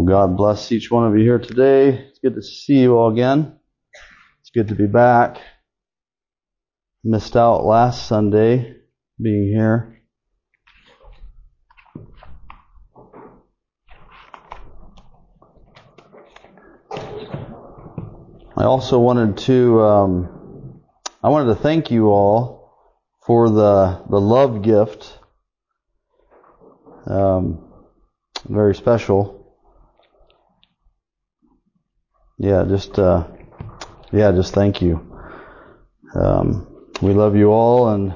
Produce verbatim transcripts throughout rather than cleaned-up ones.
Well, God bless each one of you here today. It's good to see you all again. It's good to be back. Missed out last Sunday being here. I also wanted to um, I wanted to thank you all for the the love gift. Um, very special. Yeah, just uh, yeah, just thank you. Um, we love you all, and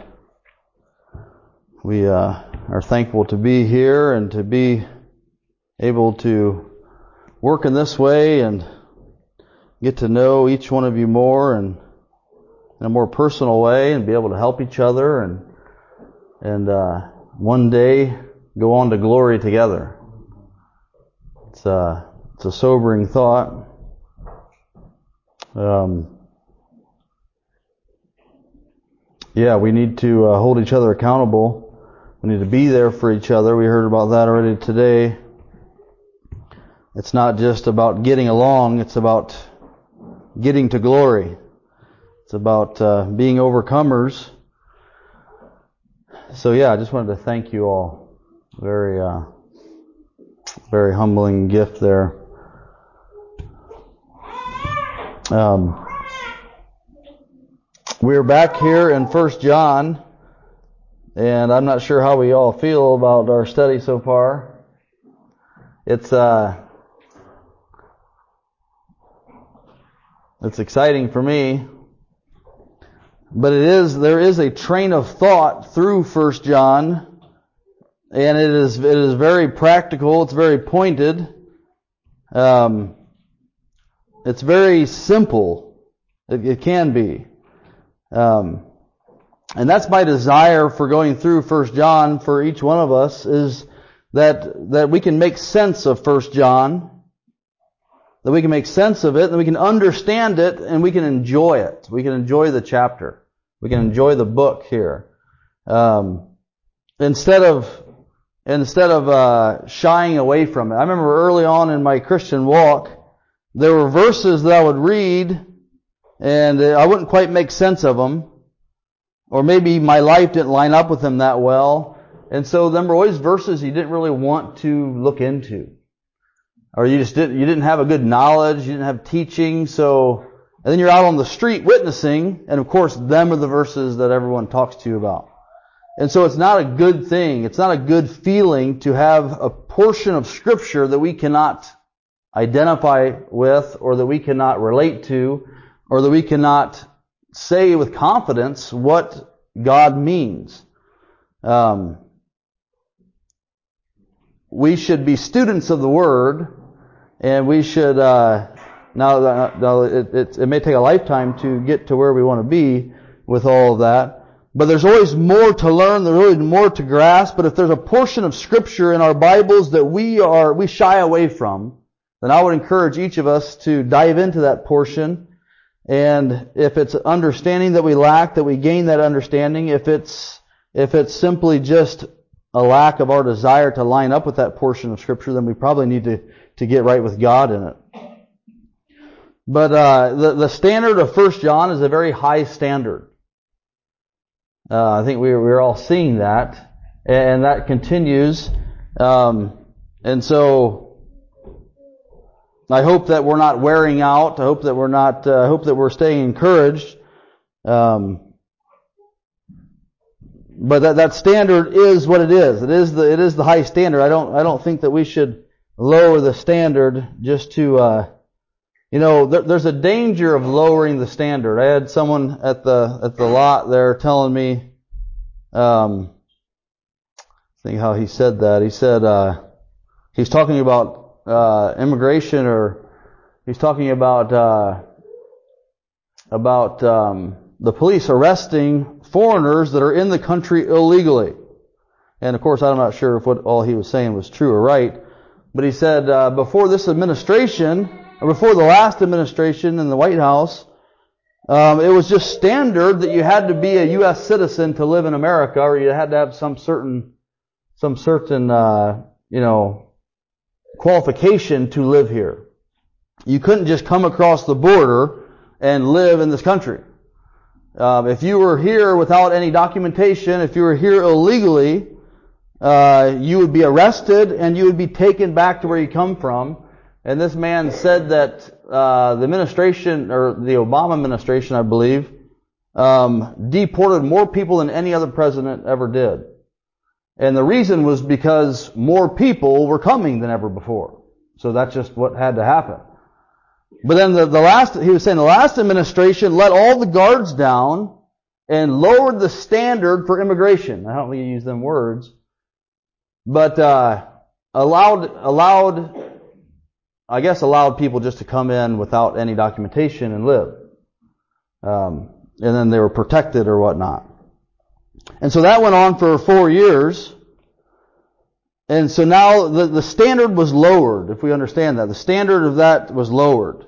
we uh, are thankful to be here and to be able to work in this way and get to know each one of you more and in a more personal way, and be able to help each other, and and uh, one day go on to glory together. It's a it's a sobering thought. Um, yeah, we need to uh, hold each other accountable. We need to be there for each other. We heard about that already today. It's not just about getting along. It's about getting to glory. It's about uh, being overcomers. So yeah, I just wanted to thank you all. Very, uh, very humbling gift there. Um, we're back here in First John, and I'm not sure how we all feel about our study so far. It's uh, it's exciting for me, but it is there is a train of thought through First John, and it is it is very practical. It's very pointed. Um, it's very simple. It, it can be. Um, and that's my desire for going through First John for each one of us, is that that we can make sense of First John, that we can make sense of it, that we can understand it, and we can enjoy it. We can enjoy the chapter. We can enjoy the book here. Um, instead of instead of uh, shying away from it. I remember early on in my Christian walk, there were verses that I would read, and I wouldn't quite make sense of them, or maybe my life didn't line up with them that well, and so there were always verses you didn't really want to look into, or you just didn't you didn't have a good knowledge, you didn't have teaching. So, and then you're out on the street witnessing, and of course, them are the verses that everyone talks to you about. And so it's not a good thing. It's not a good feeling to have a portion of Scripture that we cannot identify with, or that we cannot relate to, or that we cannot say with confidence what God means. Um, we should be students of the Word, and we should, uh, now, now it, it, it may take a lifetime to get to where we want to be with all of that, but there's always more to learn, there's always more to grasp. But if there's a portion of Scripture in our Bibles that we are, we shy away from, then I would encourage each of us to dive into that portion. And if it's understanding that we lack, that we gain that understanding. If it's if it's simply just a lack of our desire to line up with that portion of Scripture, then we probably need to, to get right with God in it. But uh, the, the standard of First John is a very high standard. Uh, I think we're, we're all seeing that. And that continues. Um, and so I hope that we're not wearing out. I hope that we're not. Uh, I hope that we're staying encouraged. Um, but that that standard is what it is. It is the it is the high standard. I don't I don't think that we should lower the standard just to. Uh, you know, there, there's a danger of lowering the standard. I had someone at the at the lot there telling me. Um, I think how he said that. He said uh, he's talking about. Uh, immigration, or he's talking about uh, about um, the police arresting foreigners that are in the country illegally. And of course, I'm not sure if what all he was saying was true or right, but he said uh, before this administration, or before the last administration in the White House, um, it was just standard that you had to be a U S citizen to live in America, or you had to have some certain some certain uh, you know. qualification to live here. You couldn't just come across the border and live in this country. Um, if you were here without any documentation, if you were here illegally, uh, you would be arrested and you would be taken back to where you come from. And this man said that uh, the administration, or the Obama administration, I believe, um, deported more people than any other president ever did. And the reason was because more people were coming than ever before. So that's just what had to happen. But then the, the last, he was saying the last administration let all the guards down and lowered the standard for immigration. I don't think you use them words. But uh, allowed, allowed, I guess allowed people just to come in without any documentation and live. Um, and then they were protected or whatnot. And so that went on for four years. And so now the, the standard was lowered, if we understand that. The standard of that was lowered.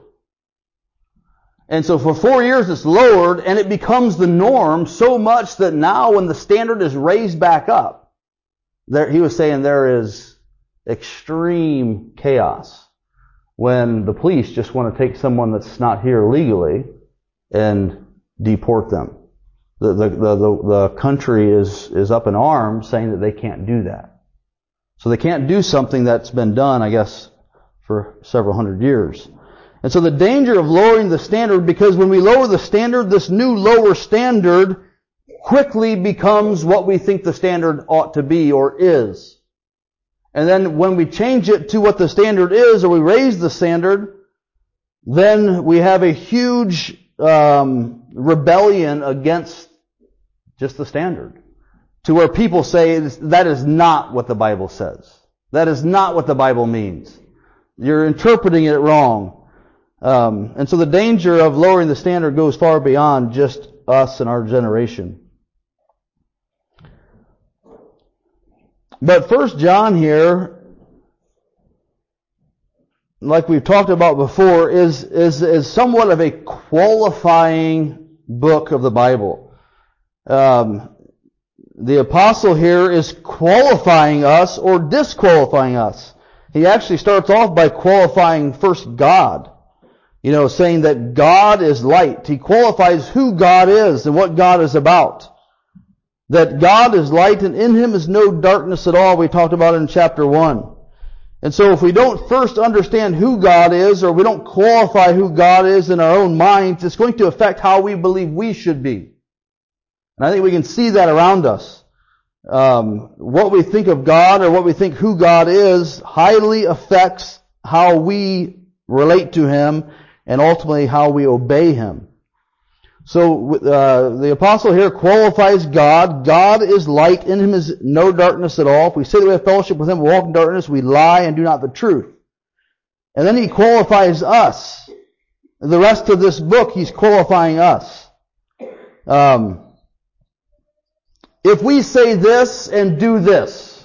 And so for four years it's lowered, and it becomes the norm so much that now when the standard is raised back up, there, he was saying there is extreme chaos when the police just want to take someone that's not here legally and deport them. The, the, the, the, the country is, is up in arms saying that they can't do that. So they can't do something that's been done, I guess, for several hundred years. And so the danger of lowering the standard, because when we lower the standard, this new lower standard quickly becomes what we think the standard ought to be or is. And then when we change it to what the standard is, or we raise the standard, then we have a huge um, rebellion against just the standard. To where people say that is not what the Bible says. That is not what the Bible means. You're interpreting it wrong. Um, and so the danger of lowering the standard goes far beyond just us and our generation. But First John here, like we've talked about before, is, is, is somewhat of a qualifying book of the Bible. Um, The apostle here is qualifying us or disqualifying us. He actually starts off by qualifying first God. You know, saying that God is light. He qualifies who God is and what God is about. That God is light and in Him is no darkness at all. We talked about it in chapter one. And so if we don't first understand who God is, or we don't qualify who God is in our own minds, it's going to affect how we believe we should be. And I think we can see that around us. Um, what we think of God or what we think who God is highly affects how we relate to Him and ultimately how we obey Him. So uh, the apostle here qualifies God. God is light. In Him is no darkness at all. If we say that we have fellowship with Him, we walk in darkness, we lie and do not the truth. And then He qualifies us. The rest of this book, He's qualifying us. Um... If we say this and do this,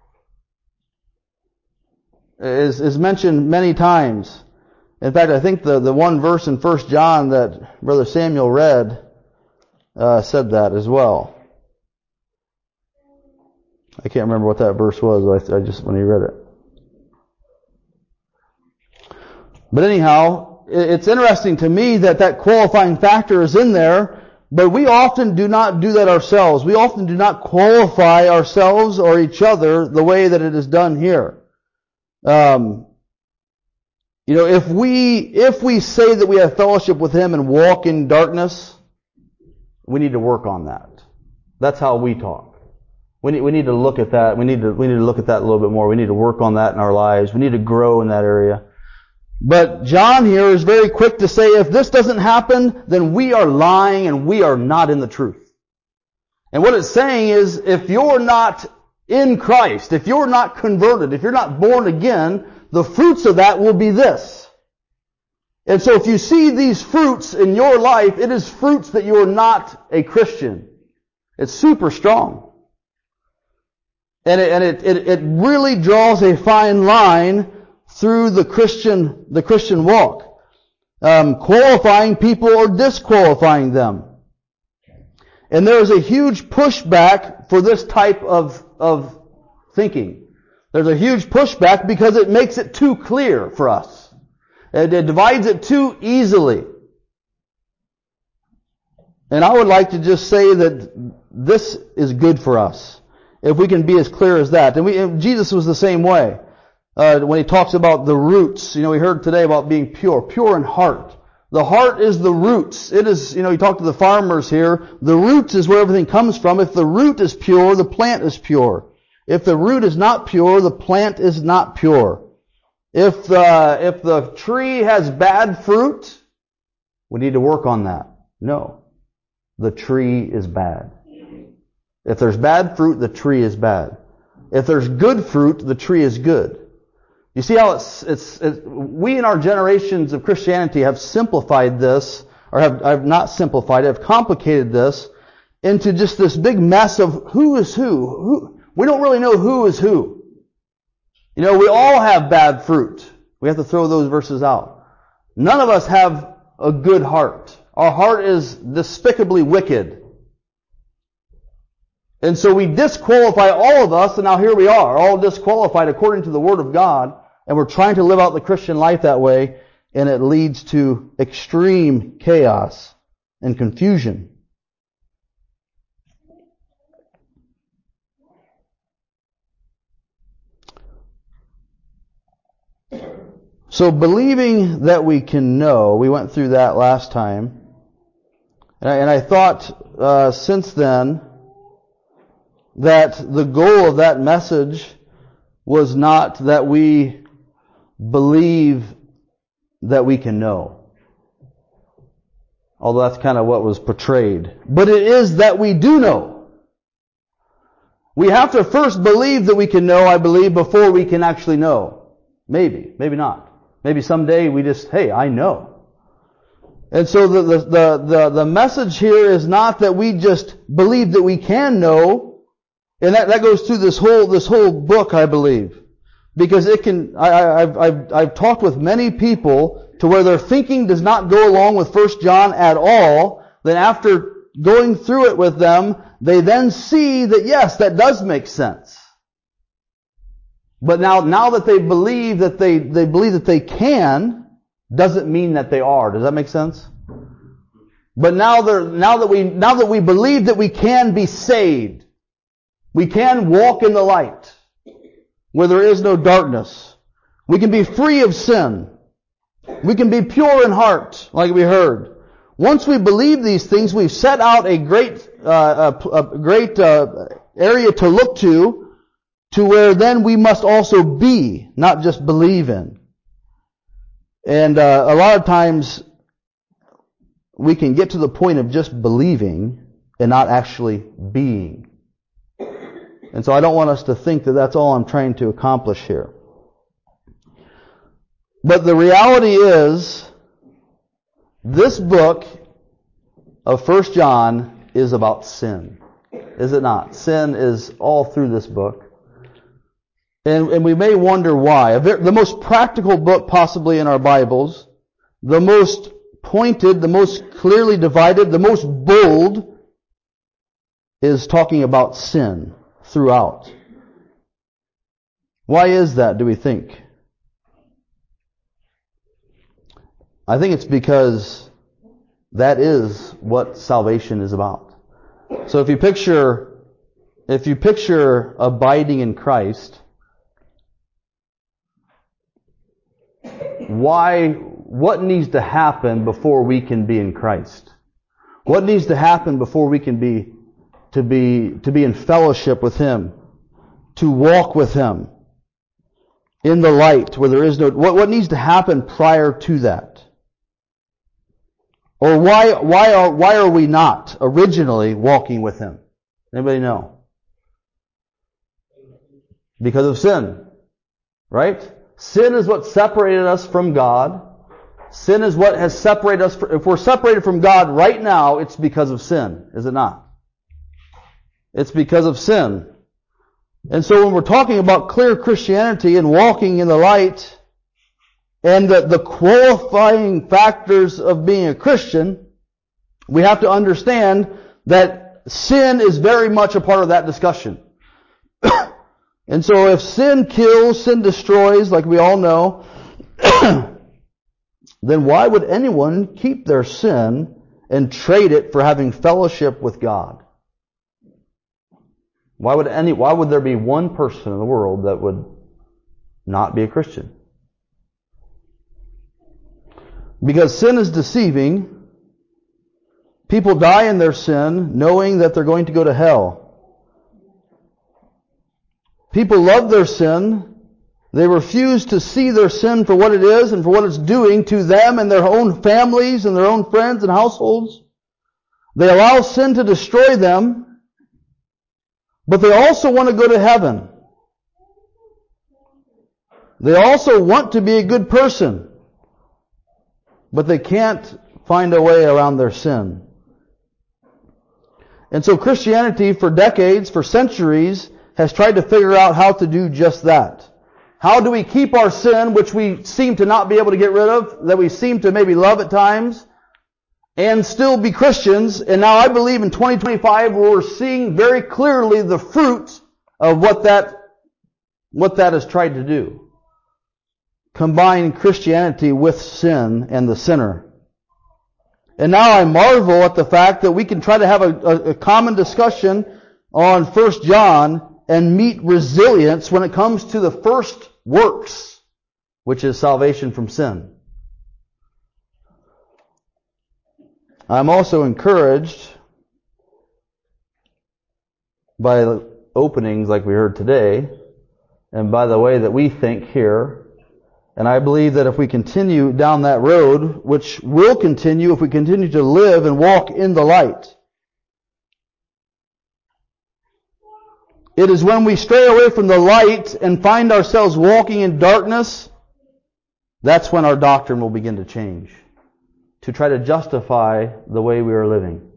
is, is mentioned many times. In fact, I think the, the one verse in First John that Brother Samuel read uh, said that as well. I can't remember what that verse was. I, I just when he read it. But anyhow, it's interesting to me that that qualifying factor is in there. But we often do not do that ourselves. We often do not qualify ourselves or each other the way that it is done here. Um, you know, if we if we say that we have fellowship with Him and walk in darkness, we need to work on that. That's how we talk. We need we need to look at that. We need to we need to look at that a little bit more. We need to work on that in our lives. We need to grow in that area. But John here is very quick to say, if this doesn't happen, then we are lying and we are not in the truth. And what it's saying is, if you're not in Christ, if you're not converted, if you're not born again, the fruits of that will be this. And so if you see these fruits in your life, it is fruits that you are not a Christian. It's super strong. And it, and it, it, it really draws a fine line through the Christian, the Christian walk. Um, qualifying people or disqualifying them. And there is a huge pushback for this type of, of thinking. There's a huge pushback because it makes it too clear for us. It, it divides it too easily. And I would like to just say that this is good for us, if we can be as clear as that. And we, Jesus was the same way. Uh, when he talks about the roots, you know, we heard today about being pure, pure in heart. The heart is the roots. It is, you know, you talk to the farmers here, the roots is where everything comes from. If the root is pure, the plant is pure. If the root is not pure, the plant is not pure. If the, if the tree has bad fruit, we need to work on that. No. The tree is bad. If there's bad fruit, the tree is bad. If there's good fruit, the tree is good. You see how it's, it's, it's we in our generations of Christianity have simplified this, or have, have not simplified it, have complicated this into just this big mess of who is who. Who we don't really know who is who. You know, we all have bad fruit. We have to throw those verses out. None of us have a good heart. Our heart is despicably wicked. And so we disqualify all of us, and now here we are, all disqualified according to the Word of God, and we're trying to live out the Christian life that way, and it leads to extreme chaos and confusion. So believing that we can know, we went through that last time, and I, and I thought uh, since then that the goal of that message was not that we believe that we can know. Although that's kind of what was portrayed. But it is that we do know. We have to first believe that we can know, I believe, before we can actually know. Maybe, maybe not. Maybe someday we just, hey, I know. And so the, the, the, the, the message here is not that we just believe that we can know. And that, that goes through this whole, this whole book, I believe. Because it can, I, I've, I've, I've talked with many people to where their thinking does not go along with First John at all. Then after going through it with them, they then see that yes, that does make sense. But now, now that they believe that they, they believe that they can, doesn't mean that they are. Does that make sense? But now they're, now that we, now that we believe that we can be saved, we can walk in the light where there is no darkness. We can be free of sin. We can be pure in heart, like we heard. Once we believe these things, we've set out a great, uh, a, a great uh, area to look to, to where then we must also be, not just believe in. And uh, a lot of times we can get to the point of just believing and not actually being. And so I don't want us to think that that's all I'm trying to accomplish here. But the reality is, this book of First John is about sin. Is it not? Sin is all through this book. And, and we may wonder why. The most practical book possibly in our Bibles, the most pointed, the most clearly divided, the most bold, is talking about sin throughout. Why is that, do we think? I think it's because that is what salvation is about. So if you picture, if you picture abiding in Christ, why, what needs to happen before we can be in Christ? What needs to happen before we can be, to be, to be in fellowship with Him? To walk with Him? In the light where there is no, what, what needs to happen prior to that? Or why, why are, why are we not originally walking with Him? Anybody know? Because of sin. Right? Sin is what separated us from God. Sin is what has separated us. If we're separated from God right now, it's because of sin, is it not? It's because of sin. And so when we're talking about clear Christianity and walking in the light, and the, the qualifying factors of being a Christian, we have to understand that sin is very much a part of that discussion. And so if sin kills, sin destroys, like we all know, then why would anyone keep their sin and trade it for having fellowship with God? Why would any, why would there be one person in the world that would not be a Christian? Because sin is deceiving. People die in their sin knowing that they're going to go to hell. People love their sin. They refuse to see their sin for what it is and for what it's doing to them and their own families and their own friends and households. They allow sin to destroy them, but they also want to go to heaven. They also want to be a good person, but they can't find a way around their sin. And so Christianity, for decades, for centuries, has tried to figure out how to do just that. How do we keep our sin, which we seem to not be able to get rid of, that we seem to maybe love at times, and still be Christians? And now I believe in twenty twenty-five we're seeing very clearly the fruit of what that, what that has tried to do. Combine Christianity with sin and the sinner. And now I marvel at the fact that we can try to have a, a, a common discussion on First John and meet resilience when it comes to the first works, which is salvation from sin. I'm also encouraged by openings like we heard today, and by the way that we think here. And I believe that if we continue down that road, which will continue if we continue to live and walk in the light, it is when we stray away from the light and find ourselves walking in darkness, that's when our doctrine will begin to change, to try to justify the way we are living.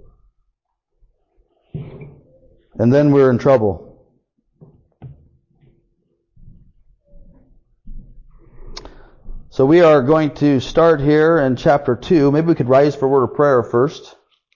And then we're in trouble. So we are going to start here in chapter two. Maybe we could rise for a word of prayer first.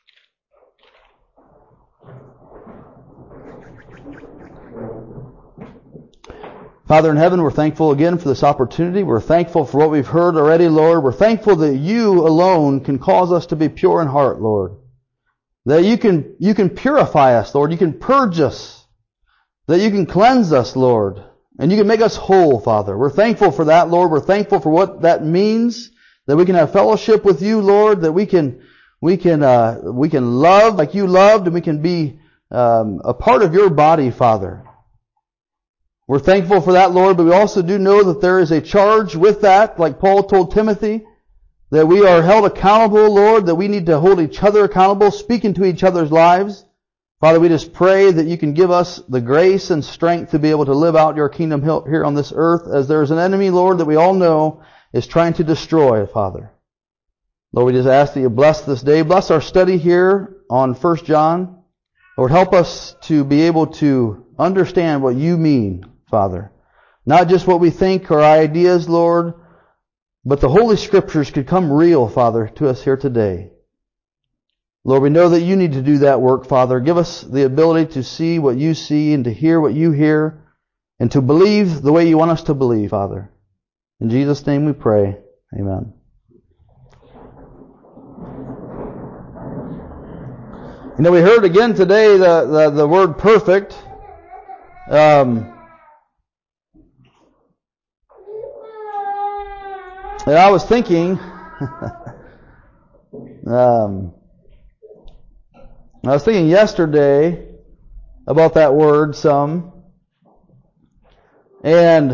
Father in heaven, we're thankful again for this opportunity. We're thankful for what we've heard already, Lord. We're thankful that you alone can cause us to be pure in heart, Lord. That you can, you can purify us, Lord. You can purge us. That you can cleanse us, Lord. And you can make us whole, Father. We're thankful for that, Lord. We're thankful for what that means. That we can have fellowship with you, Lord. That we can, we can, uh, we can love like you loved, and we can be um, a part of your body, Father. We're thankful for that, Lord, but we also do know that there is a charge with that, like Paul told Timothy, that we are held accountable, Lord, that we need to hold each other accountable, speak into each other's lives. Father, we just pray that you can give us the grace and strength to be able to live out your kingdom here on this earth, as there is an enemy, Lord, that we all know is trying to destroy, Father. Lord, we just ask that you bless this day. Bless our study here on First John. Lord, help us to be able to understand what you mean, Father. Not just what we think or ideas, Lord, but the Holy Scriptures could come real, Father, to us here today. Lord, we know that you need to do that work, Father. Give us the ability to see what you see and to hear what you hear and to believe the way you want us to believe, Father. In Jesus' name we pray. Amen. You know, we heard again today the, the, the word perfect. Um, and I was thinking... um, I was thinking yesterday about that word some, and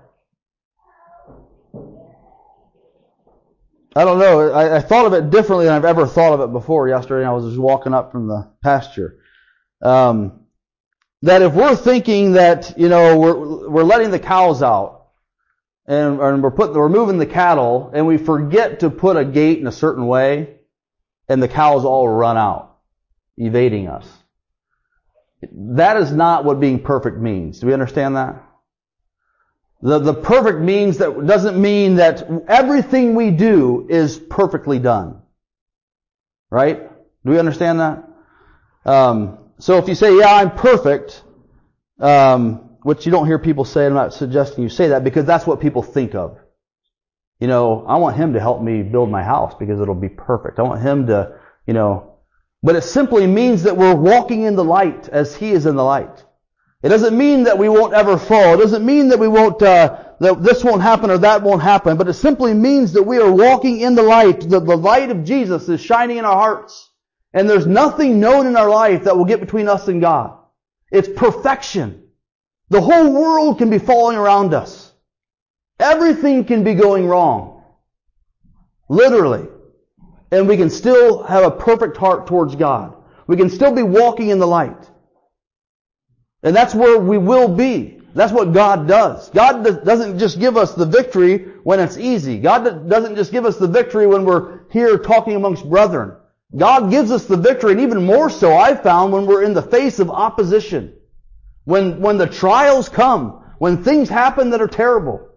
I don't know, I, I thought of it differently than I've ever thought of it before yesterday. I was just walking up from the pasture. Um, that if we're thinking that, you know, we're we're letting the cows out, and, and we're putting we're moving the cattle, and we forget to put a gate in a certain way, and the cows all run out, evading us. That is not what being perfect means. Do we understand that? The, the perfect means that doesn't mean that everything we do is perfectly done. Right? Do we understand that? Um, so if you say, yeah, I'm perfect, um, which you don't hear people say, I'm not suggesting you say that, because that's what people think of. You know, I want him to help me build my house because it'll be perfect. I want him to, you know, but it simply means that we're walking in the light as he is in the light. It doesn't mean that we won't ever fall. It doesn't mean that we won't, uh, that this won't happen or that won't happen, but it simply means that we are walking in the light. The, the light of Jesus is shining in our hearts. And there's nothing known in our life that will get between us and God. It's perfection. The whole world can be falling around us. Everything can be going wrong. Literally. And we can still have a perfect heart towards God. We can still be walking in the light. And that's where we will be. That's what God does. God doesn't just give us the victory when it's easy. God doesn't just give us the victory when we're here talking amongst brethren. God gives us the victory, and even more so, I've found, when we're in the face of opposition. When, when the trials come, when things happen that are terrible.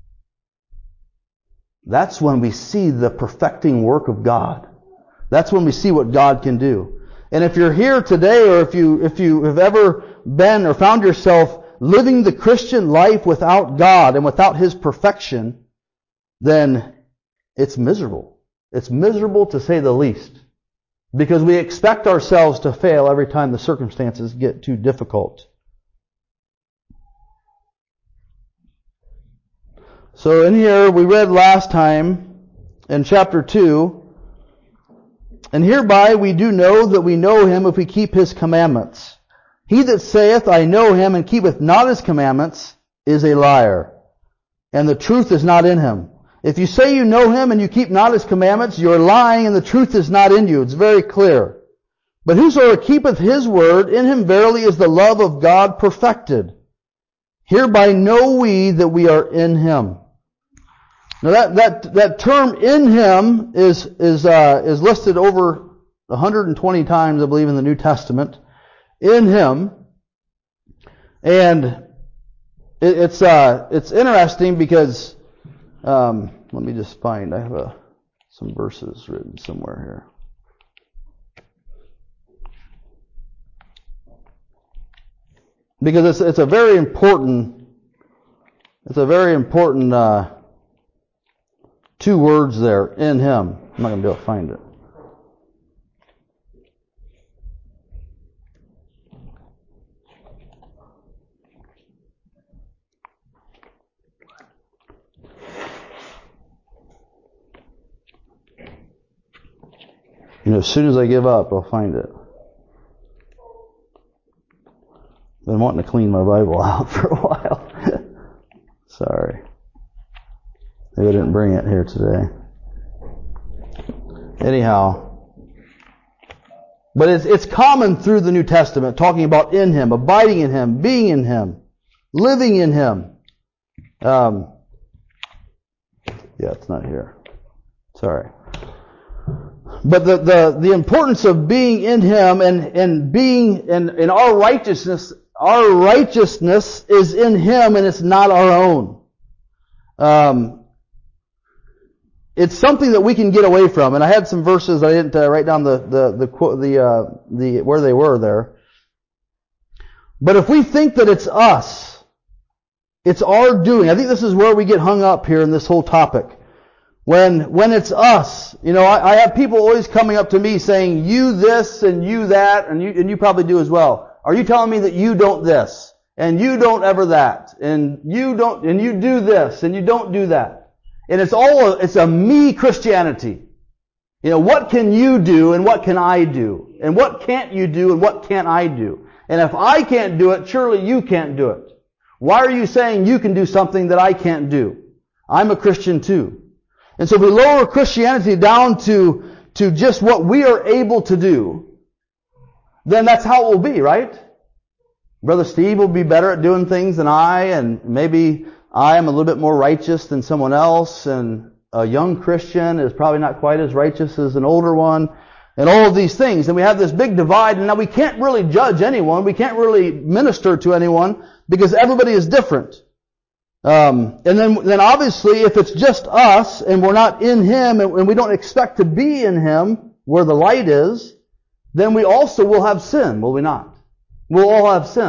That's when we see the perfecting work of God. That's when we see what God can do. And if you're here today, or if you, if you have ever been or found yourself living the Christian life without God and without His perfection, then it's miserable. It's miserable to say the least. Because we expect ourselves to fail every time the circumstances get too difficult. So in here, we read last time in chapter two, and hereby we do know that we know Him if we keep His commandments. He that saith, I know Him, and keepeth not His commandments, is a liar, and the truth is not in him. If you say you know Him and you keep not His commandments, you are lying, and the truth is not in you. It's very clear. But whosoever keepeth His word, in him verily is the love of God perfected. Hereby know we that we are in Him. Now that that that term "in Him" is is uh, is listed over one hundred twenty times, I believe, in the New Testament. In Him, and it, it's uh it's interesting because um, let me just find. I have a, some verses written somewhere here, because it's it's a very important it's a very important. Uh, Two words there, in Him. I'm not going to be able to find it. You know, as soon as I give up, I'll find it. I've been wanting to clean my Bible out for a while. Sorry. Maybe I didn't bring it here today. Anyhow. But it's, it's common through the New Testament, talking about in Him, abiding in Him, being in Him, living in Him. Um, yeah, it's not here. Sorry. But the, the, the importance of being in Him and, and being in, in our righteousness, our righteousness is in Him and it's not our own. Um, It's something that we can get away from, and I had some verses. I didn't uh, write down the the the the uh, the where they were there. But if we think that it's us, it's our doing. I think this is where we get hung up here in this whole topic. When when it's us, you know, I, I have people always coming up to me saying, "You this and you that," and you and you probably do as well. Are you telling me that you don't this and you don't ever that and you don't and you do this and you don't do that? And it's all, it's a me Christianity. You know, what can you do and what can I do? And what can't you do and what can't I do? And if I can't do it, surely you can't do it. Why are you saying you can do something that I can't do? I'm a Christian too. And so if we lower Christianity down to, to just what we are able to do, then that's how it will be, right? Brother Steve will be better at doing things than I, and maybe I am a little bit more righteous than someone else, and a young Christian is probably not quite as righteous as an older one, and all of these things. And we have this big divide, and now we can't really judge anyone. We can't really minister to anyone because everybody is different. Um, and then, then obviously, if it's just us and we're not in Him and, and we don't expect to be in Him where the light is, then we also will have sin, will we not? We'll all have sin.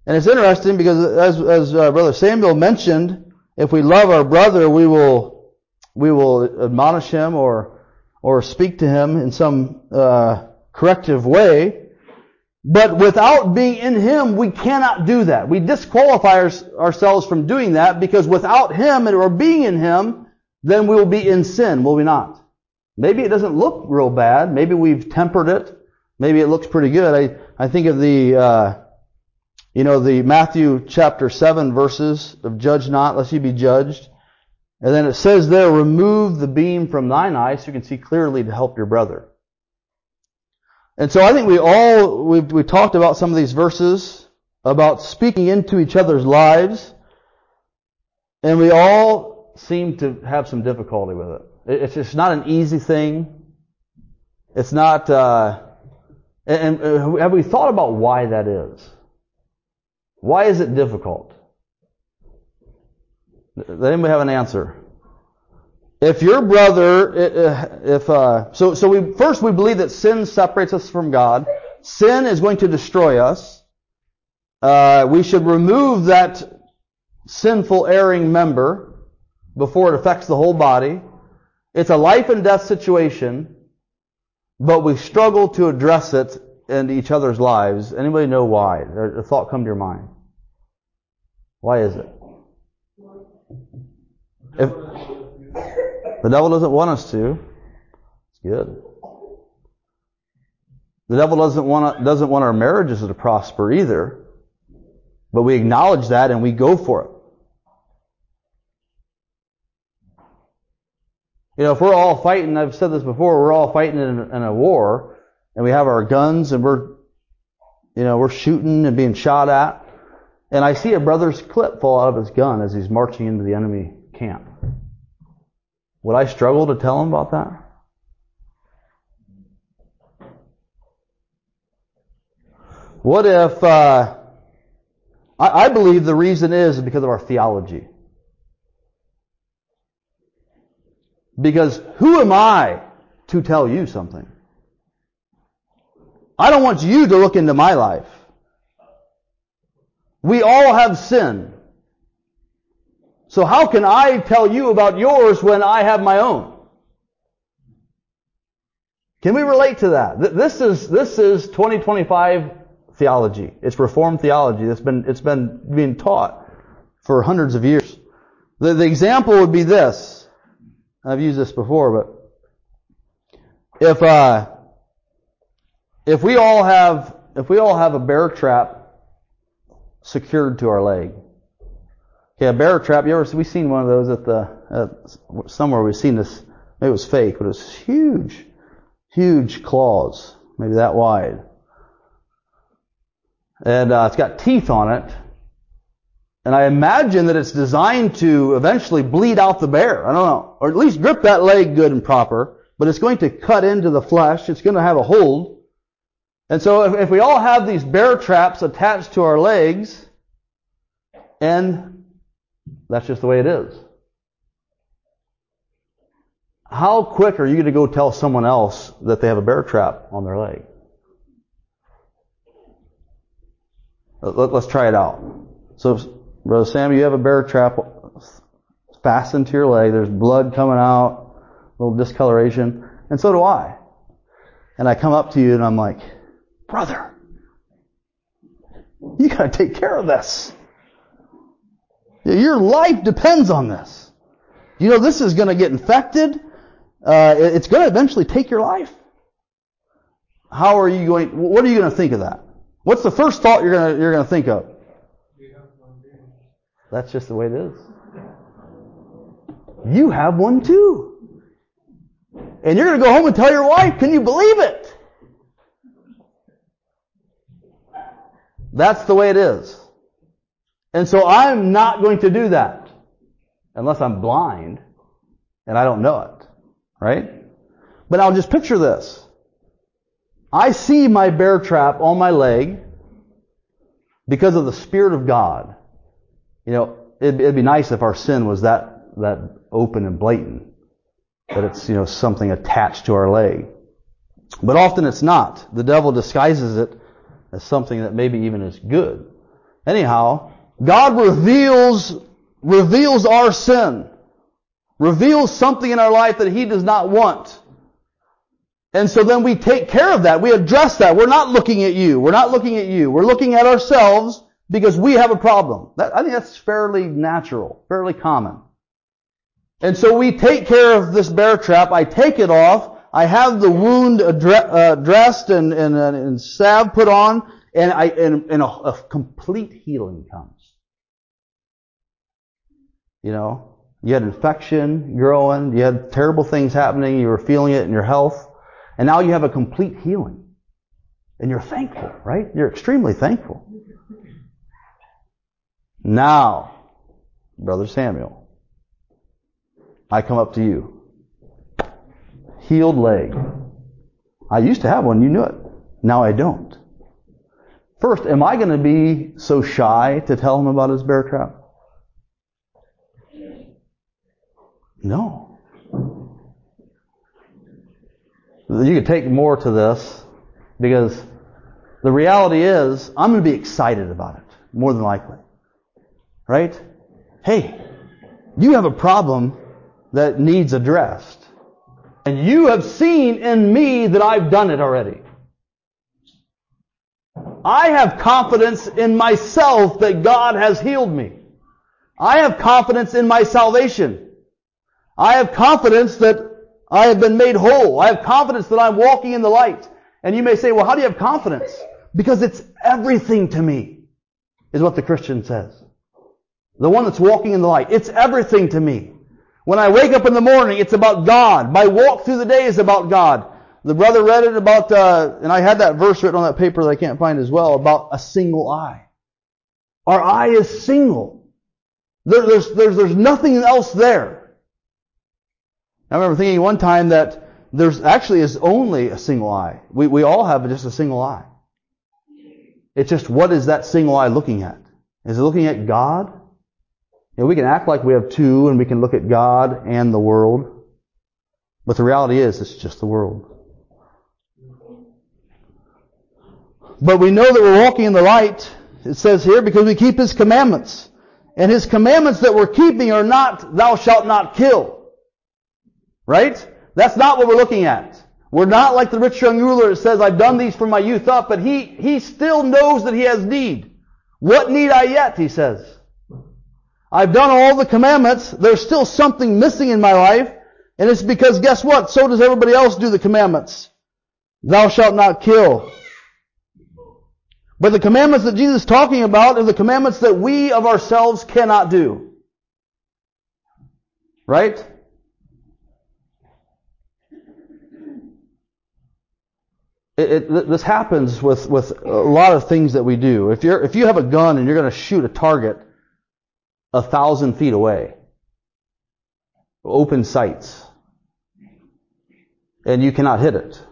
And it's interesting because as, as uh, Brother Samuel mentioned, if we love our brother, we will, we will admonish him or, or speak to him in some, uh, corrective way. But without being in him, we cannot do that. We disqualify our, ourselves from doing that because without him or being in him, then we will be in sin, will we not? Maybe it doesn't look real bad. Maybe we've tempered it. Maybe it looks pretty good. I, I think of the, uh, you know, the Matthew chapter seven verses of judge not, lest you be judged. And then it says there, remove the beam from thine eye so you can see clearly to help your brother. And so I think we all, we've, we talked about some of these verses about speaking into each other's lives. And we all seem to have some difficulty with it. It's just not an easy thing. It's not, uh, and, and have we thought about why that is? Why is it difficult? Does anybody have an answer? If your brother, if, uh, so, so we, first we believe that sin separates us from God. Sin is going to destroy us. Uh, we should remove that sinful, erring member before it affects the whole body. It's a life and death situation, but we struggle to address it in each other's lives. Anybody know why? A thought come to your mind. Why is it? If the devil doesn't want us to, it's good. The devil doesn't want doesn't want our marriages to prosper either, but we acknowledge that and we go for it. You know, if we're all fighting, I've said this before, we're all fighting in, in a war, and we have our guns, and we're, you know, we're shooting and being shot at, and I see a brother's clip fall out of his gun as he's marching into the enemy camp. Would I struggle to tell him about that? What if, uh, I, I believe the reason is because of our theology. Because who am I to tell you something? I don't want you to look into my life. We all have sin. So how can I tell you about yours when I have my own? Can we relate to that? This is, this is twenty twenty-five theology. It's Reformed theology. It's been, it's been being taught for hundreds of years. The, the example would be this. I've used this before, but if uh, if we all have if we all have a bear trap secured to our leg, okay, a bear trap. You ever we've seen one of those at the at somewhere we've seen this. Maybe it was fake, but it was huge, huge claws, maybe that wide, and uh, it's got teeth on it. And I imagine that it's designed to eventually bleed out the bear. I don't know. Or at least grip that leg good and proper. But it's going to cut into the flesh. It's going to have a hold. And so if, if we all have these bear traps attached to our legs, and that's just the way it is. How quick are you going to go tell someone else that they have a bear trap on their leg? Let, let's try it out. So, Brother Sam, you have a bear trap fastened to your leg. There's blood coming out, a little discoloration, and so do I. And I come up to you and I'm like, brother, you got to take care of this. Your life depends on this. You know this is going to get infected. Uh, it's going to eventually take your life. How are you going? What are you going to think of that? What's the first thought you're going to you're going to think of? That's just the way it is. You have one too. And you're going to go home and tell your wife, can you believe it? That's the way it is. And so I'm not going to do that unless I'm blind and I don't know it. Right? But I'll just picture this. I see my bear trap on my leg because of the Spirit of God. You know, it'd, it'd be nice if our sin was that, that open and blatant. That it's, you know, something attached to our leg. But often it's not. The devil disguises it as something that maybe even is good. Anyhow, God reveals, reveals our sin. Reveals something in our life that He does not want. And so then we take care of that. We address that. We're not looking at you. We're not looking at you. We're looking at ourselves because we have a problem. That, I think that's fairly natural, fairly common. And so we take care of this bear trap. I take it off. I have the wound addre- uh, dressed and, and, and salve put on, and, I, and, and a, a complete healing comes. You know, you had infection growing, you had terrible things happening, you were feeling it in your health, and now you have a complete healing. And you're thankful, right? You're extremely thankful. Now, Brother Samuel, I come up to you. Healed leg. I used to have one, you knew it. Now I don't. First, am I going to be so shy to tell him about his bear trap? No. You could take more to this, because the reality is, I'm going to be excited about it, more than likely. Right? Hey, you have a problem that needs addressed. And you have seen in me that I've done it already. I have confidence in myself that God has healed me. I have confidence in my salvation. I have confidence that I have been made whole. I have confidence that I'm walking in the light. And you may say, well, how do you have confidence? Because it's everything to me, is what the Christian says. The one that's walking in the light. It's everything to me. When I wake up in the morning, it's about God. My walk through the day is about God. The brother read it about, uh, and I had that verse written on that paper that I can't find as well, about a single eye. Our eye is single. There, there's, there's, there's nothing else there. I remember thinking one time that there's actually is only a single eye. We, we all have just a single eye. It's just, what is that single eye looking at? Is it looking at God? You know, we can act like we have two, and we can look at God and the world. But the reality is, it's just the world. But we know that we're walking in the light, it says here, because we keep His commandments. And His commandments that we're keeping are not, thou shalt not kill. Right? That's not what we're looking at. We're not like the rich young ruler that says, I've done these from my youth up, but he, he still knows that he has need. What need I yet, he says. I've done all the commandments. There's still something missing in my life. And it's because, guess what? So does everybody else do the commandments. Thou shalt not kill. But the commandments that Jesus is talking about are the commandments that we of ourselves cannot do. Right? It, it, this happens with, with a lot of things that we do. If you're if you have a gun and you're going to shoot a target a thousand feet away, open sights, and you cannot hit it,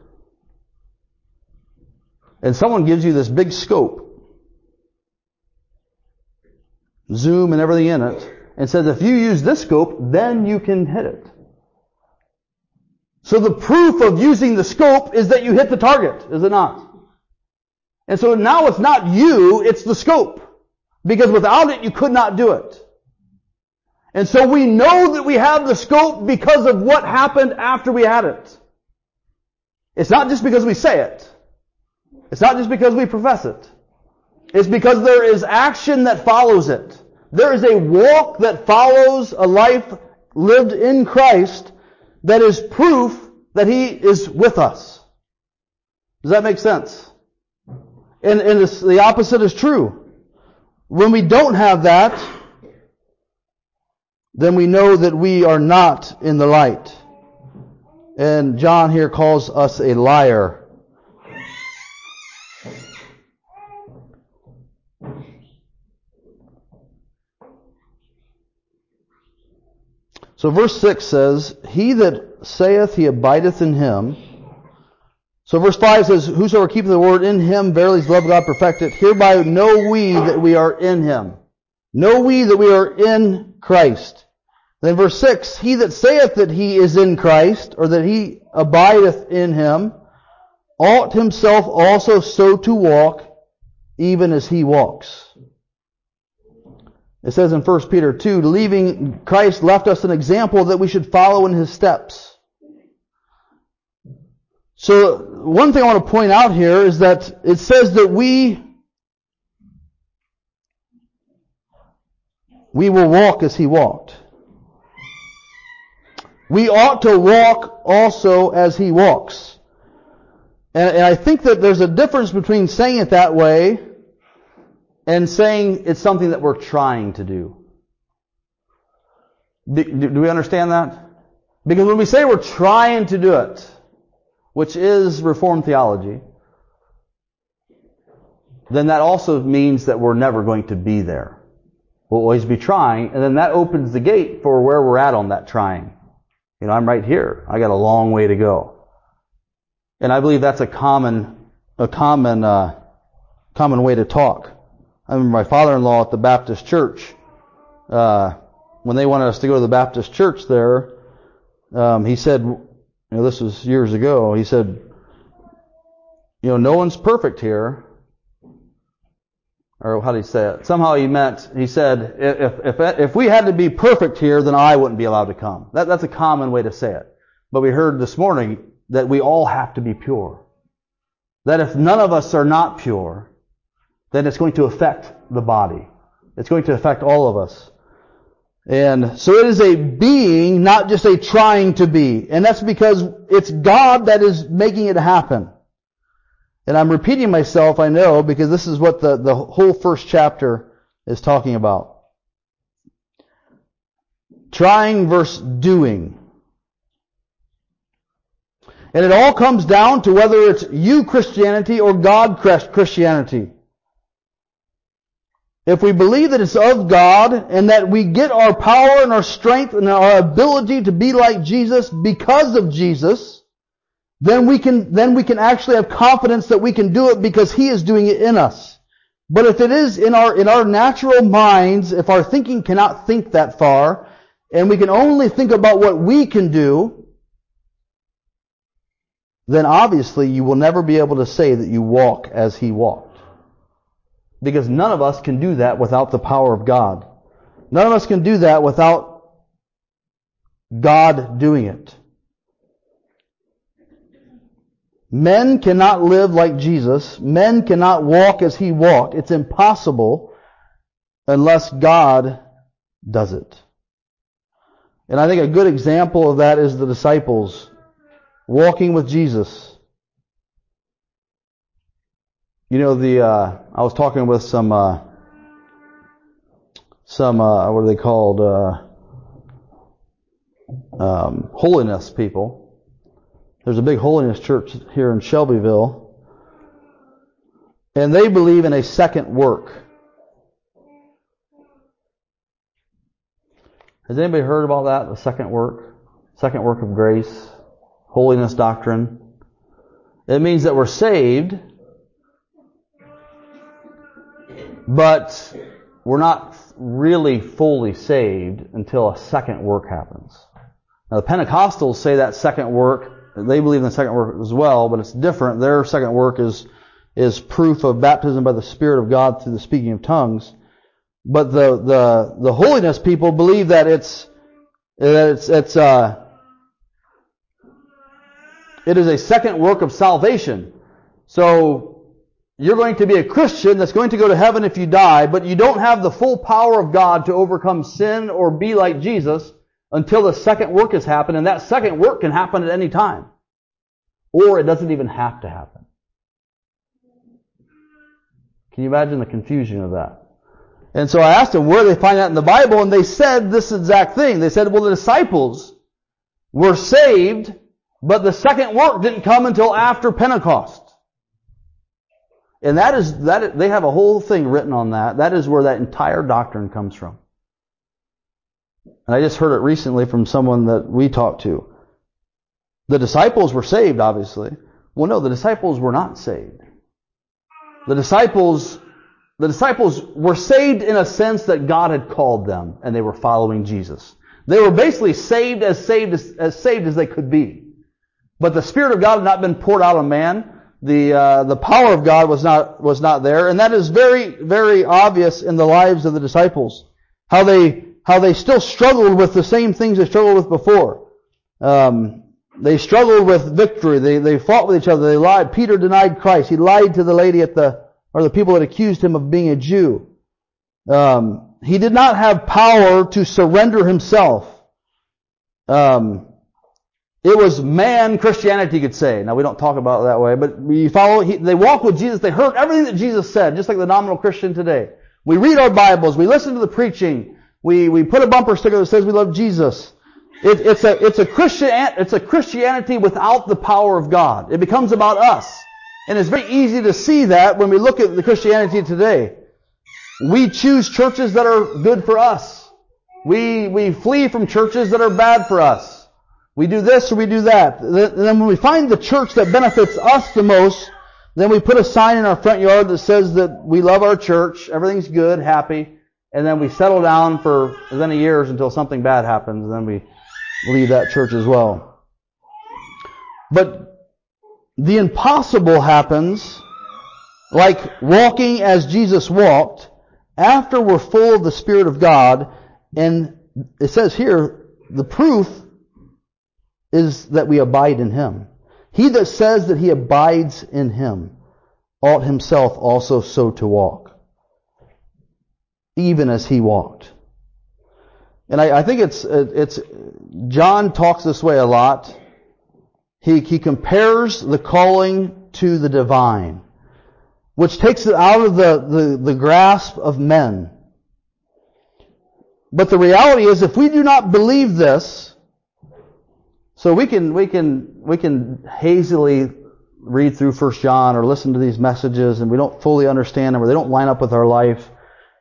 and someone gives you this big scope, zoom and everything in it, and says if you use this scope, then you can hit it. So the proof of using the scope is that you hit the target, is it not? And so now it's not you, it's the scope. Because without it, you could not do it. And so we know that we have the scope because of what happened after we had it. It's not just because we say it. It's not just because we profess it. It's because there is action that follows it. There is a walk that follows a life lived in Christ that is proof that He is with us. Does that make sense? And, and this, the opposite is true. When we don't have that, then we know that we are not in the light. And John here calls us a liar. So verse six says, He that saith he abideth in Him. So verse five says, Whosoever keepeth the word in Him, verily is the love of God perfected. Hereby know we that we are in Him. Know we that we are in Christ. Then verse six, He that saith that he is in Christ, or that he abideth in Him, ought himself also so to walk, even as He walks. It says in First Peter two, leaving Christ left us an example that we should follow in His steps. So one thing I want to point out here is that it says that we we will walk as He walked. We ought to walk also as He walks. And, and I think that there's a difference between saying it that way and saying it's something that we're trying to do. Do, do we understand that? Because when we say we're trying to do it, which is Reformed theology, then that also means that we're never going to be there. We'll always be trying, and then that opens the gate for where we're at on that trying. You know, I'm right here. I got a long way to go. And I believe that's a common, a common, uh, common way to talk. I remember my father-in-law at the Baptist church, uh, when they wanted us to go to the Baptist church there, um, he said, you know, this was years ago, he said, you know, no one's perfect here. Or how did he say it? Somehow he meant, he said, if, if, if we had to be perfect here, then I wouldn't be allowed to come. That, that's a common way to say it. But we heard this morning that we all have to be pure. That if none of us are not pure, then it's going to affect the body. It's going to affect all of us. And so it is a being, not just a trying to be. And that's because it's God that is making it happen. And I'm repeating myself, I know, because this is what the, the whole first chapter is talking about. Trying versus doing. And it all comes down to whether it's you Christianity or God Christianity. If we believe that it's of God and that we get our power and our strength and our ability to be like Jesus because of Jesus, then we can, then we can actually have confidence that we can do it because He is doing it in us. But if it is in our, in our natural minds, if our thinking cannot think that far, and we can only think about what we can do, then obviously you will never be able to say that you walk as He walked. Because none of us can do that without the power of God. None of us can do that without God doing it. Men cannot live like Jesus. Men cannot walk as He walked. It's impossible unless God does it. And I think a good example of that is the disciples walking with Jesus. You know, the uh, I was talking with some uh, some uh, what are they called? Uh, um, holiness people. There's a big holiness church here in Shelbyville, and they believe in a second work. Has anybody heard about that? The second work, second work of grace, holiness doctrine. It means that we're saved, but we're not really fully saved until a second work happens. Now the Pentecostals say that second work, they believe in the second work as well, but it's different. Their second work is is proof of baptism by the Spirit of God through the speaking of tongues. But the the the holiness people believe that it's that it's it's uh it is a second work of salvation. So you're going to be a Christian that's going to go to heaven if you die, but you don't have the full power of God to overcome sin or be like Jesus until the second work has happened, and that second work can happen at any time. Or it doesn't even have to happen. Can you imagine the confusion of that? And so I asked them where they find that in the Bible, and they said this exact thing. They said, well, the disciples were saved, but the second work didn't come until after Pentecost. And that is, that they have a whole thing written on that. That is where that entire doctrine comes from. And I just heard it recently from someone that we talked to. The disciples were saved, obviously. Well, no, the disciples were not saved. The disciples, the disciples were saved in a sense that God had called them, and they were following Jesus. They were basically saved as saved as, as saved as they could be. But the Spirit of God had not been poured out on man. The uh, the power of God was not was not there, and that is very very obvious in the lives of the disciples. How they how they still struggled with the same things they struggled with before. Um, they struggled with victory. They they fought with each other. They lied. Peter denied Christ. He lied to the lady at the or the people that accused him of being a Jew. Um, he did not have power to surrender himself. Um, it was man Christianity, you could say. Now we don't talk about it that way, but you follow. He, they walked with Jesus. They heard everything that Jesus said, just like the nominal Christian today. We read our Bibles. We listen to the preaching. We we put a bumper sticker that says we love Jesus. It, it's a it's a Christian it's a Christianity without the power of God. It becomes about us, and it's very easy to see that when we look at the Christianity today. We choose churches that are good for us. We we flee from churches that are bad for us. We do this or we do that. And then when we find the church that benefits us the most, then we put a sign in our front yard that says that we love our church, everything's good, happy, and then we settle down for as many years until something bad happens, and then we leave that church as well. But the impossible happens, like walking as Jesus walked, after we're full of the Spirit of God, and it says here, the proof is that we abide in Him. He that says that he abides in Him ought himself also so to walk, even as He walked. And I, I think it's it's John talks this way a lot. He he compares the calling to the divine, which takes it out of the, the, the grasp of men. But the reality is, if we do not believe this, so we can we can we can hazily read through First John or listen to these messages and we don't fully understand them or they don't line up with our life.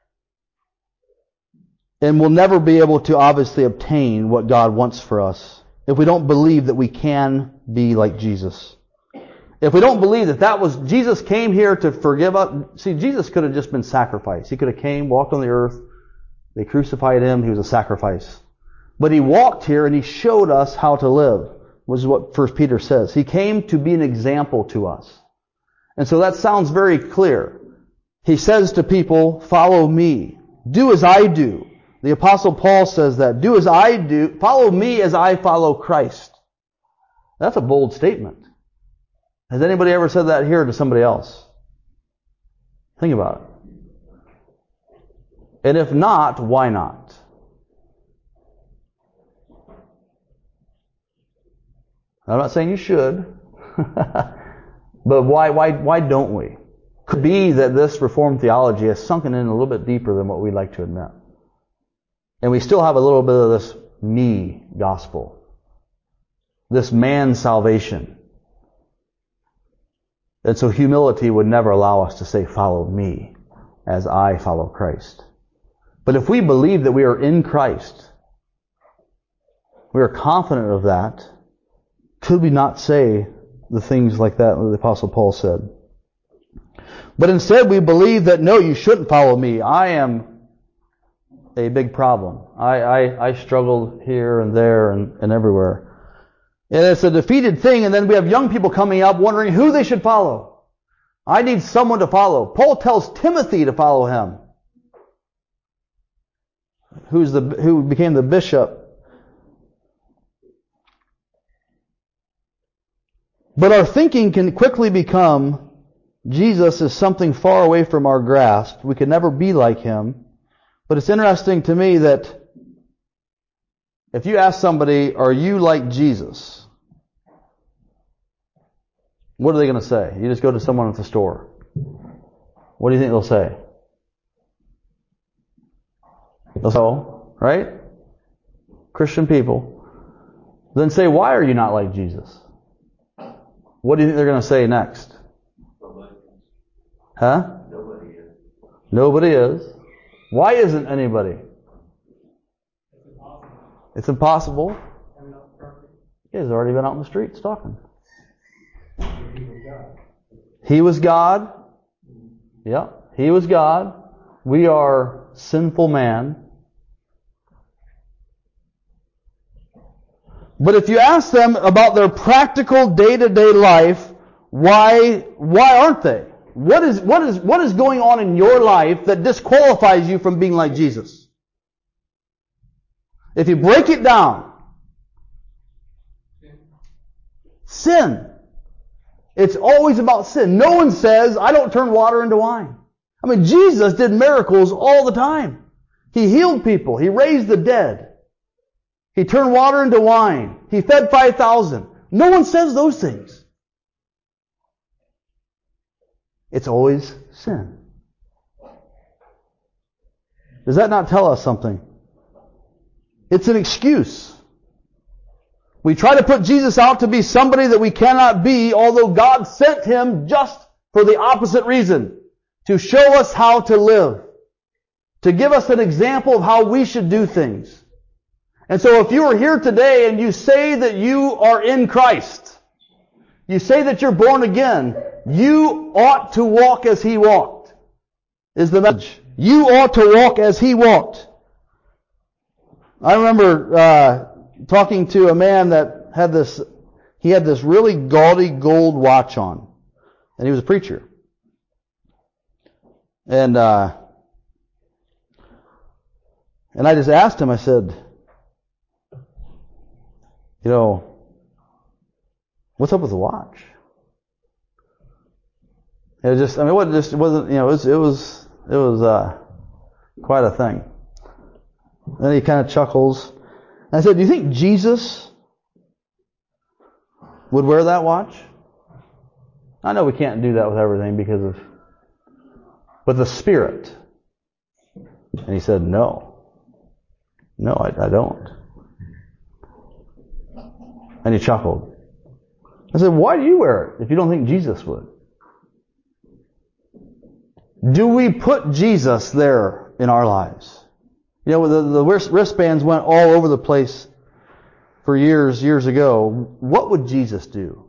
And we'll never be able to obviously obtain what God wants for us if we don't believe that we can be like Jesus. If we don't believe that that was, Jesus came here to forgive us. See, Jesus could have just been sacrificed. He could have came, walked on the earth. They crucified Him. He was a sacrifice. But He walked here and He showed us how to live, which is what First Peter says. He came to be an example to us. And so that sounds very clear. He says to people, follow me. Do as I do. The Apostle Paul says that. Do as I do. Follow me as I follow Christ. That's a bold statement. Has anybody ever said that here to somebody else? Think about it. And if not, why not? I'm not saying you should. But why, why, why don't we? Could be that this Reformed theology has sunken in a little bit deeper than what we'd like to admit. And we still have a little bit of this me gospel. This man salvation. And so humility would never allow us to say, follow me as I follow Christ. But if we believe that we are in Christ, we are confident of that, could we not say the things like that the Apostle Paul said? But instead we believe that, no, you shouldn't follow me. I am a big problem. I, I, I struggled here and there and, and everywhere. And it's a defeated thing, and then we have young people coming up wondering who they should follow. I need someone to follow. Paul tells Timothy to follow him, who's the who became the bishop. But our thinking can quickly become Jesus is something far away from our grasp. We could never be like Him. But it's interesting to me that if you ask somebody, are you like Jesus? What are they going to say? You just go to someone at the store. What do you think they'll say? They'll say, oh, right? Christian people. Then say, why are you not like Jesus? What do you think they're going to say next? Huh? Nobody is. Nobody is. Why isn't anybody? It's impossible. He has already been out in the streets talking. He was God. Yeah, He was God. We are sinful man. But if you ask them about their practical day-to-day life, why why aren't they? What is what is what is going on in your life that disqualifies you from being like Jesus? If you break it down, sin. It's always about sin. No one says, I don't turn water into wine. I mean, Jesus did miracles all the time. He healed people. He raised the dead. He turned water into wine. He fed five thousand. No one says those things. It's always sin. Does that not tell us something? It's an excuse. We try to put Jesus out to be somebody that we cannot be, although God sent Him just for the opposite reason. To show us how to live. To give us an example of how we should do things. And so if you are here today and you say that you are in Christ, you say that you're born again, you ought to walk as He walked, is the message. You ought to walk as He walked. I remember uh, talking to a man that had this, he had this really gaudy gold watch on. And he was a preacher. And, uh, and I just asked him, I said, you know, what's up with the watch? It was just, I mean, it wasn't just, it wasn't, you know, it was, it was, it was, uh, quite a thing. Then he kind of chuckles. I said, do you think Jesus would wear that watch? I know we can't do that with everything because of, but the Spirit. And he said, no. No, I, I don't. And he chuckled. I said, why do you wear it if you don't think Jesus would? Do we put Jesus there in our lives? You know, the, the wristbands went all over the place for years, years ago. What would Jesus do?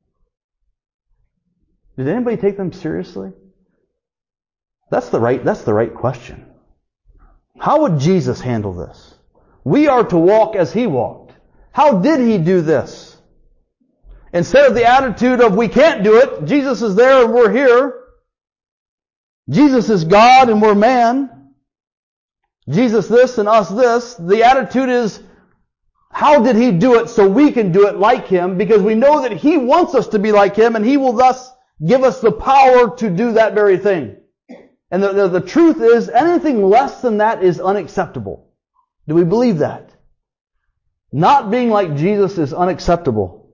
Did anybody take them seriously? That's the right, that's the right question. How would Jesus handle this? We are to walk as He walked. How did He do this? Instead of the attitude of we can't do it, Jesus is there and we're here. Jesus is God and we're man. Jesus this and us this. The attitude is, how did He do it so we can do it like Him? Because we know that He wants us to be like Him and He will thus give us the power to do that very thing. And the, the, the truth is, anything less than that is unacceptable. Do we believe that? Not being like Jesus is unacceptable.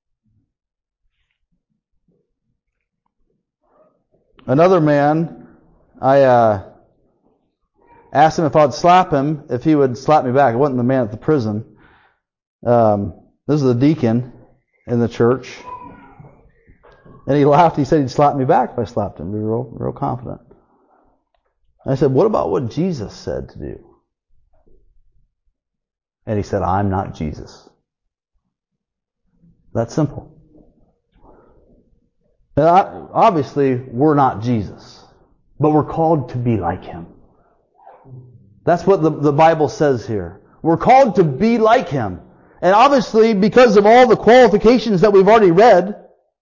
Another man, I uh, asked him if I'd slap him, if he would slap me back. It wasn't the man at the prison. Um, this is a deacon in the church. And he laughed. He said he'd slap me back if I slapped him. He was real, real confident. And I said, what about what Jesus said to do? And he said, I'm not Jesus. That's simple. Now, obviously, we're not Jesus. But we're called to be like Him. That's what the, the Bible says here. We're called to be like Him. And obviously, because of all the qualifications that we've already read,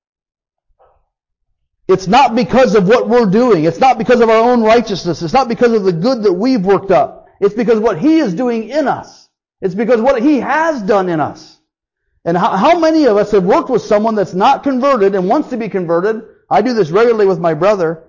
it's not because of what we're doing. It's not because of our own righteousness. It's not because of the good that we've worked up. It's because what He is doing in us. It's because what He has done in us. And how, how many of us have worked with someone that's not converted and wants to be converted? I do this regularly with my brother.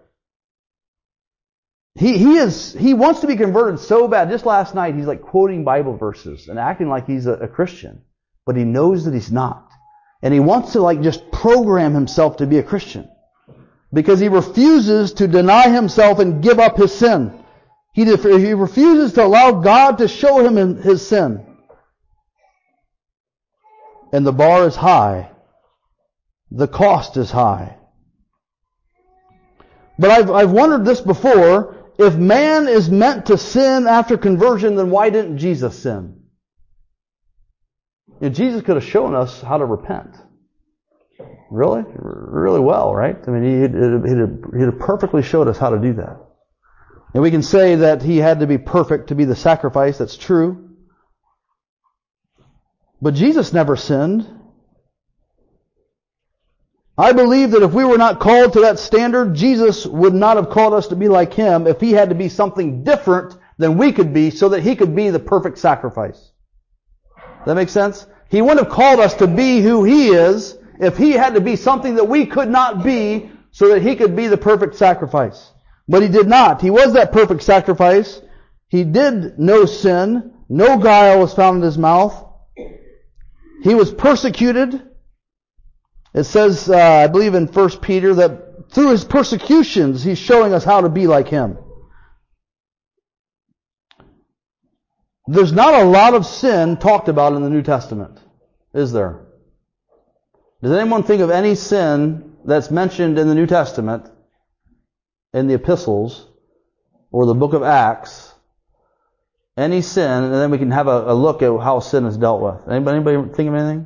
He, he is, he wants to be converted so bad. Just last night, he's like quoting Bible verses and acting like he's a, a Christian. But he knows that he's not. And he wants to like just program himself to be a Christian. Because he refuses to deny himself and give up his sin. He, he refuses to allow God to show him his sin. And the bar is high. The cost is high. But I've, I've wondered this before. If man is meant to sin after conversion, then why didn't Jesus sin? You know, Jesus could have shown us how to repent. Really? Really well, right? I mean, he'd, he'd, he'd have perfectly showed us how to do that. And we can say that He had to be perfect to be the sacrifice. That's true. But Jesus never sinned. I believe that if we were not called to that standard, Jesus would not have called us to be like Him if He had to be something different than we could be so that He could be the perfect sacrifice. That makes sense? He wouldn't have called us to be who He is if He had to be something that we could not be so that He could be the perfect sacrifice. But He did not. He was that perfect sacrifice. He did no sin. No guile was found in His mouth. He was persecuted. It says, uh, I believe in First Peter, that through His persecutions, He's showing us how to be like Him. There's not a lot of sin talked about in the New Testament, is there? Does anyone think of any sin that's mentioned in the New Testament, in the epistles, or the book of Acts? Any sin, and then we can have a, a look at how sin is dealt with. Anybody, anybody think of anything?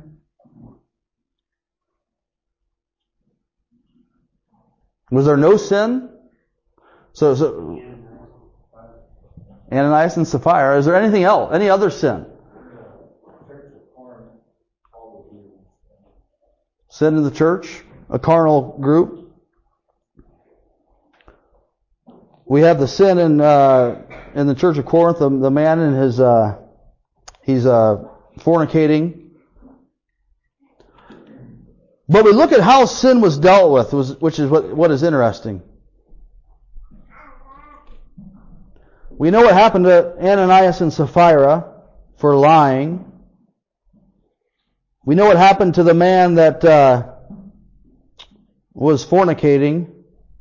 Was there no sin? So, so Ananias and Sapphira. Is there anything else? Any other sin? Sin in the church? A carnal group? We have the sin in uh, in the church of Corinth. The, the man in his uh, he's uh, fornicating. But we look at how sin was dealt with, which is what what is interesting. We know what happened to Ananias and Sapphira for lying. We know what happened to the man that uh, was fornicating.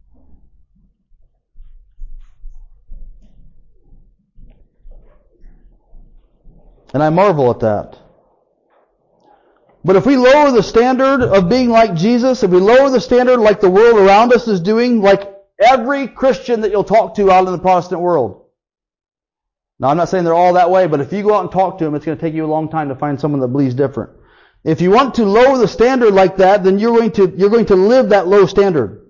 And I marvel at that. But if we lower the standard of being like Jesus, if we lower the standard like the world around us is doing, like every Christian that you'll talk to out in the Protestant world. Now, I'm not saying they're all that way, but if you go out and talk to them, it's going to take you a long time to find someone that believes different. If you want to lower the standard like that, then you're going to you're going to live that low standard.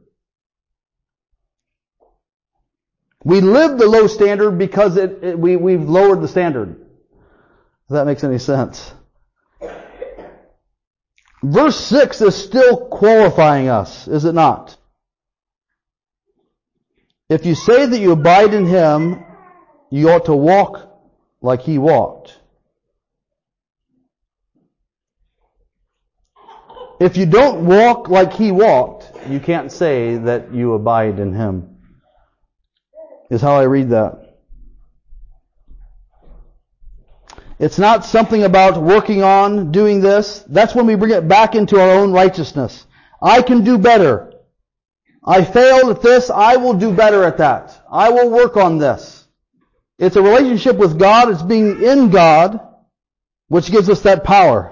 We live the low standard because it, it, we we've lowered the standard. If that makes any sense. Verse six is still qualifying us, is it not? If you say that you abide in Him, you ought to walk like He walked. If you don't walk like He walked, you can't say that you abide in Him. Is how I read that. It's not something about working on doing this. That's when we bring it back into our own righteousness. I can do better. I failed at this. I will do better at that. I will work on this. It's a relationship with God. It's being in God, which gives us that power.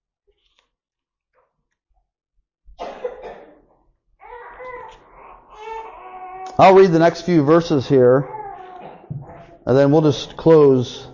I'll read the next few verses here, and then we'll just close.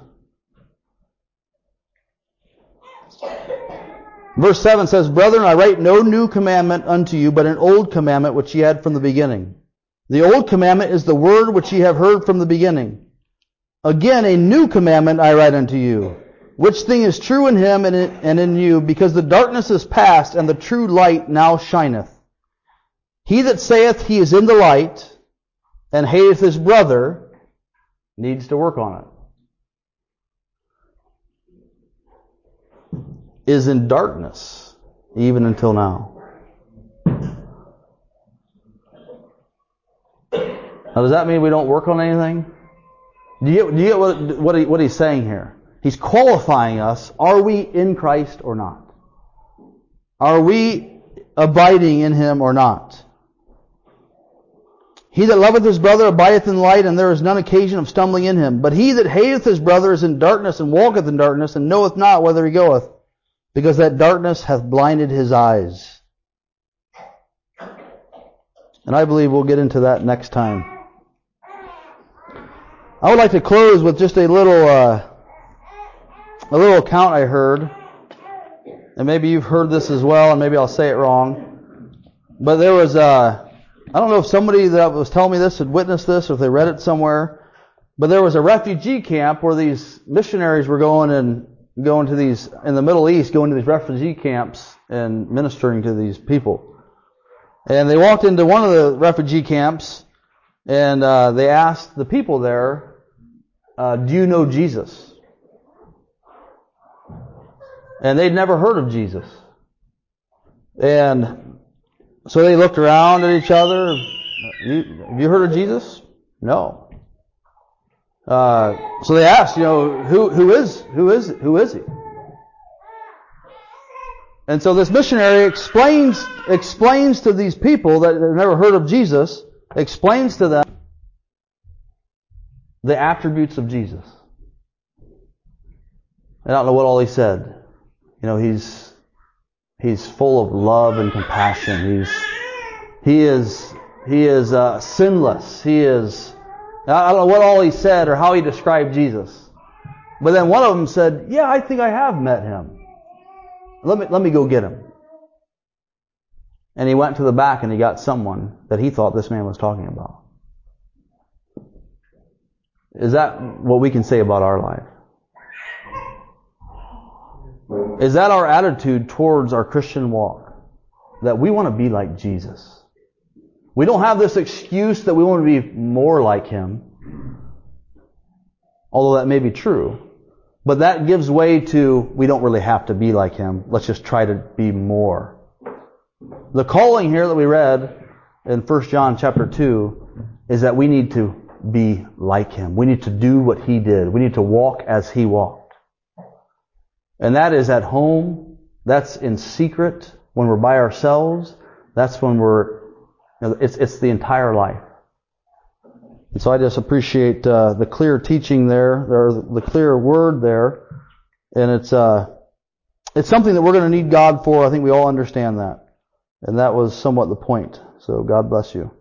Verse seven says, Brethren, I write no new commandment unto you, but an old commandment which ye had from the beginning. The old commandment is the word which ye have heard from the beginning. Again, a new commandment I write unto you, which thing is true in Him and in, and in you, because the darkness is past, and the true light now shineth. He that saith he is in the light, and hateth his brother, needs to work on it. Is in darkness, even until now. Now, does that mean we don't work on anything? Do you get, do you get what, what, he, what he's saying here? He's qualifying us. Are we in Christ or not? Are we abiding in Him or not? He that loveth his brother abideth in light, and there is none occasion of stumbling in him. But he that hateth his brother is in darkness, and walketh in darkness, and knoweth not whither he goeth, because that darkness hath blinded his eyes. And I believe we'll get into that next time. I would like to close with just a little, uh, a little account I heard, and maybe you've heard this as well, and maybe I'll say it wrong. But there was a I don't know if somebody that was telling me this had witnessed this or if they read it somewhere, but there was a refugee camp where these missionaries were going and going to these, in the Middle East, going to these refugee camps and ministering to these people. And they walked into one of the refugee camps and uh, they asked the people there, uh, do you know Jesus? And they'd never heard of Jesus. And so they looked around at each other. You, have you heard of Jesus? No. Uh, so they asked, you know, who who is who is who is he? And so this missionary explains explains to these people that have never heard of Jesus, explains to them the attributes of Jesus. I don't know what all he said. You know, he's he's full of love and compassion. He's he is he is uh, sinless. He is I don't know what all he said or how he described Jesus. But then one of them said, "Yeah, I think I have met him. Let me let me go get him." And he went to the back and he got someone that he thought this man was talking about. Is that what we can say about our life? Is that our attitude towards our Christian walk? That we want to be like Jesus. We don't have this excuse that we want to be more like Him. Although that may be true. But that gives way to, we don't really have to be like Him. Let's just try to be more. The calling here that we read in First John chapter two is that we need to be like Him. We need to do what He did. We need to walk as He walked. And that is at home. That's in secret when we're by ourselves. That's when we're, you know, it's, it's the entire life. And so I just appreciate uh, the clear teaching there, or the clear word there. And it's uh, it's something that we're going to need God for. I think we all understand that. And that was somewhat the point. So God bless you.